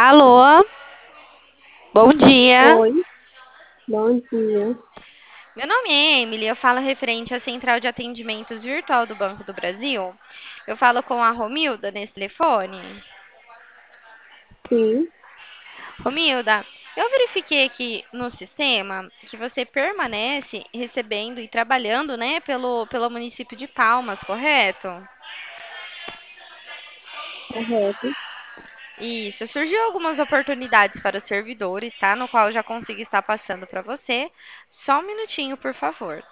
Alô, bom dia. Oi, bom dia. Meu nome é Emily, eu falo referente à Central de Atendimentos Virtual do Banco do Brasil. Eu falo com a Romilda nesse telefone. Sim, Romilda, eu verifiquei aqui no sistema que você permanece recebendo e trabalhando, né, pelo município de Palmas, correto? correto. Isso, surgiu algumas oportunidades para os servidores, tá? No qual eu já consigo estar passando para você. Só um minutinho, por favor.